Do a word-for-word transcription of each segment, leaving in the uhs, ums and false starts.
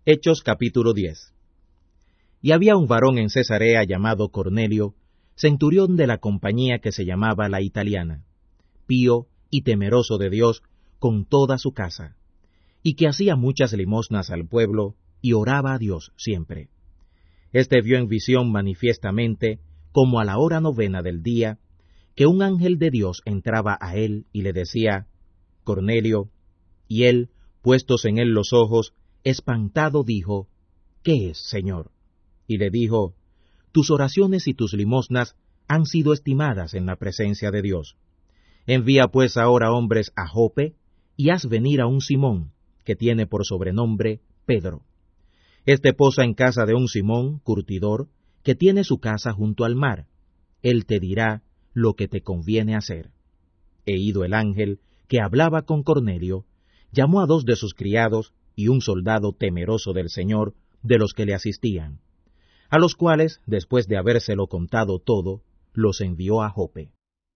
Hechos capítulo diez. Y había un varón en Cesarea llamado Cornelio, centurión de la compañía que se llamaba la Italiana, pío y temeroso de Dios con toda su casa, y que hacía muchas limosnas al pueblo y oraba a Dios siempre. Este vio en visión manifiestamente, como a la hora novena del día, que un ángel de Dios entraba a él y le decía, Cornelio, y él, puestos en él los ojos, espantado dijo, ¿qué es, Señor? Y le dijo, tus oraciones y tus limosnas han sido estimadas en la presencia de Dios. Envía pues ahora hombres a Jope, y haz venir a un Simón, que tiene por sobrenombre Pedro. Este posa en casa de un Simón, curtidor, que tiene su casa junto al mar. Él te dirá lo que te conviene hacer. E ido el ángel, que hablaba con Cornelio, llamó a dos de sus criados y un soldado temeroso del Señor, de los que le asistían, a los cuales, después de habérselo contado todo, los envió a Jope.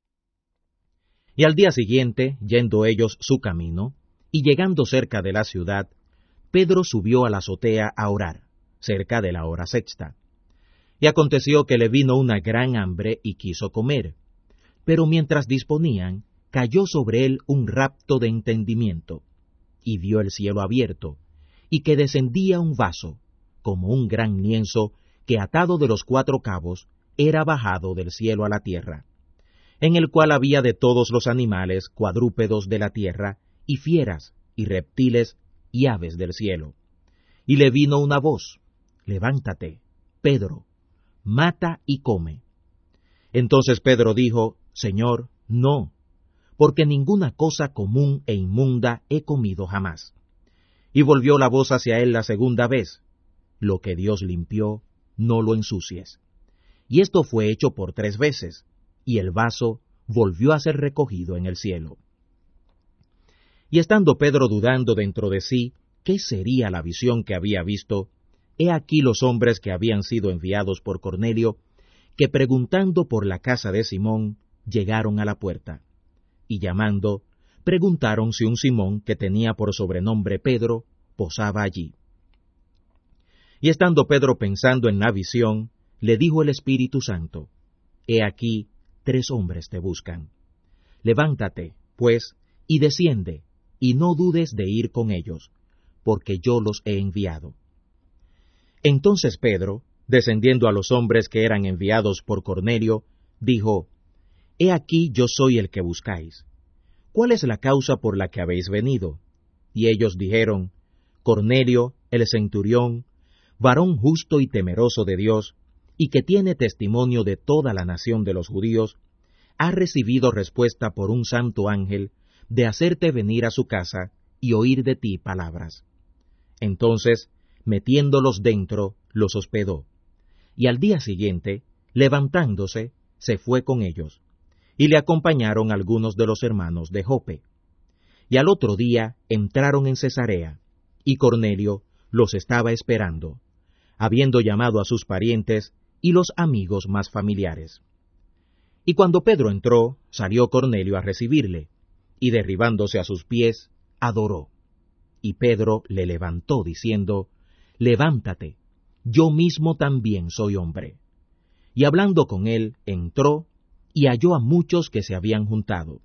Y al día siguiente, yendo ellos su camino, y llegando cerca de la ciudad, Pedro subió a la azotea a orar, cerca de la hora sexta. Y aconteció que le vino una gran hambre y quiso comer, pero mientras disponían, cayó sobre él un rapto de entendimiento, y vio el cielo abierto, y que descendía un vaso, como un gran lienzo, que atado de los cuatro cabos, era bajado del cielo a la tierra, en el cual había de todos los animales cuadrúpedos de la tierra, y fieras, y reptiles, y aves del cielo. Y le vino una voz, levántate, Pedro, mata y come. Entonces Pedro dijo, Señor, no, porque ninguna cosa común e inmunda he comido jamás. Y volvió la voz hacia él la segunda vez, lo que Dios limpió, no lo ensucies. Y esto fue hecho por tres veces, y el vaso volvió a ser recogido en el cielo. Y estando Pedro dudando dentro de sí qué sería la visión que había visto, he aquí los hombres que habían sido enviados por Cornelio, que preguntando por la casa de Simón, llegaron a la puerta, y llamando, preguntaron si un Simón, que tenía por sobrenombre Pedro, posaba allí. Y estando Pedro pensando en la visión, le dijo el Espíritu Santo, He aquí, tres hombres te buscan. Levántate, pues, y desciende, y no dudes de ir con ellos, porque yo los he enviado. Entonces Pedro, descendiendo a los hombres que eran enviados por Cornelio, dijo, He aquí yo soy el que buscáis. ¿Cuál es la causa por la que habéis venido? Y ellos dijeron, Cornelio, el centurión, varón justo y temeroso de Dios, y que tiene testimonio de toda la nación de los judíos, ha recibido respuesta por un santo ángel de hacerte venir a su casa y oír de ti palabras. Entonces, metiéndolos dentro, los hospedó, y al día siguiente, levantándose, se fue con ellos, y le acompañaron algunos de los hermanos de Jope. Y al otro día entraron en Cesarea, y Cornelio los estaba esperando, habiendo llamado a sus parientes y los amigos más familiares. Y cuando Pedro entró, salió Cornelio a recibirle, y derribándose a sus pies, adoró. Y Pedro le levantó, diciendo, Levántate, yo mismo también soy hombre. Y hablando con él, entró, y halló a muchos que se habían juntado.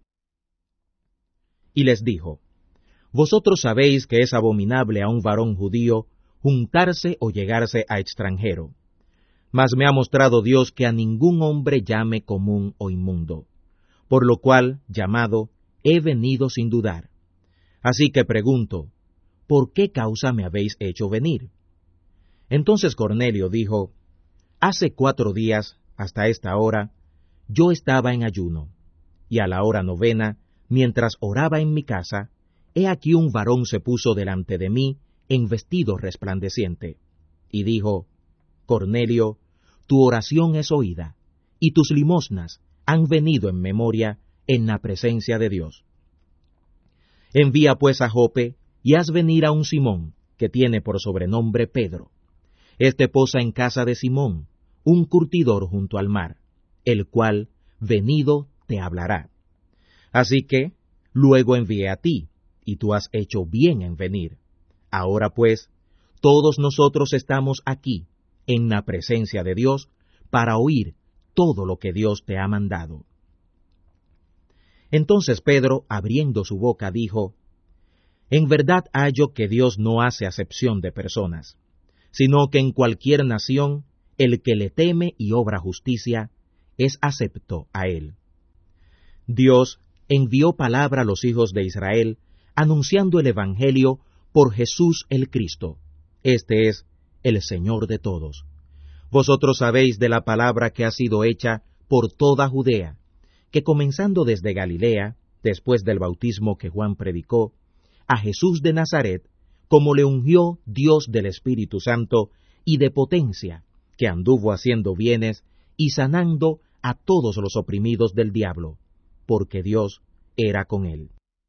Y les dijo, Vosotros sabéis que es abominable a un varón judío juntarse o llegarse a extranjero. Mas me ha mostrado Dios que a ningún hombre llame común o inmundo, por lo cual, llamado, he venido sin dudar. Así que pregunto, ¿por qué causa me habéis hecho venir? Entonces Cornelio dijo, Hace cuatro días, hasta esta hora, yo estaba en ayuno, y a la hora novena, mientras oraba en mi casa, he aquí un varón se puso delante de mí en vestido resplandeciente, y dijo, Cornelio, tu oración es oída, y tus limosnas han venido en memoria en la presencia de Dios. Envía pues a Jope, y haz venir a un Simón, que tiene por sobrenombre Pedro. Este posa en casa de Simón, un curtidor junto al mar, el cual, venido, te hablará. Así que, luego envié a ti, y tú has hecho bien en venir. Ahora pues, todos nosotros estamos aquí, en la presencia de Dios, para oír todo lo que Dios te ha mandado. Entonces Pedro, abriendo su boca, dijo, En verdad hallo que Dios no hace acepción de personas, sino que en cualquier nación el que le teme y obra justicia es acepto a él. Dios envió palabra a los hijos de Israel, anunciando el Evangelio por Jesús el Cristo. Este es el Señor de todos. Vosotros sabéis de la palabra que ha sido hecha por toda Judea, que comenzando desde Galilea, después del bautismo que Juan predicó, a Jesús de Nazaret, como le ungió Dios del Espíritu Santo y de potencia, que anduvo haciendo bienes y sanando a todos los oprimidos del diablo, porque Dios era con él.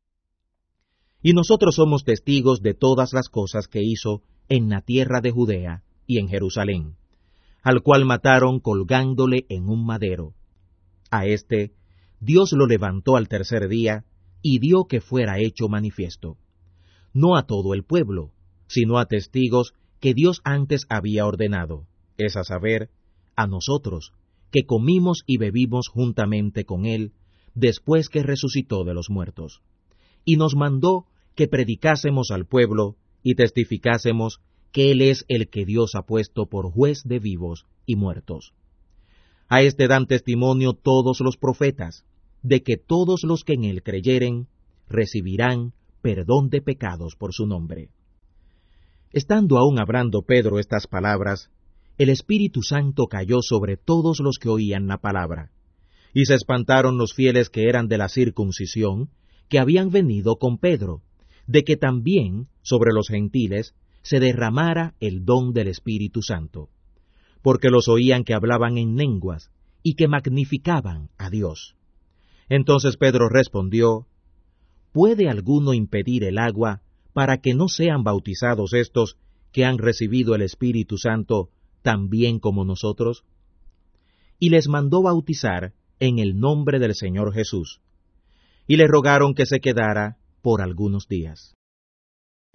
Y nosotros somos testigos de todas las cosas que hizo en la tierra de Judea y en Jerusalén, al cual mataron colgándole en un madero. A éste Dios lo levantó al tercer día y dio que fuera hecho manifiesto, no a todo el pueblo, sino a testigos que Dios antes había ordenado, es a saber, a nosotros, que comimos y bebimos juntamente con él, después que resucitó de los muertos. Y nos mandó que predicásemos al pueblo y testificásemos que él es el que Dios ha puesto por juez de vivos y muertos. A este dan testimonio todos los profetas, de que todos los que en él creyeren recibirán perdón de pecados por su nombre. Estando aún hablando Pedro estas palabras, el Espíritu Santo cayó sobre todos los que oían la palabra, y se espantaron los fieles que eran de la circuncisión, que habían venido con Pedro, de que también sobre los gentiles se derramara el don del Espíritu Santo, porque los oían que hablaban en lenguas y que magnificaban a Dios. Entonces Pedro respondió, ¿Puede alguno impedir el agua para que no sean bautizados estos que han recibido el Espíritu Santo también como nosotros? Y les mandó bautizar en el nombre del Señor Jesús, y le rogaron que se quedara por algunos días.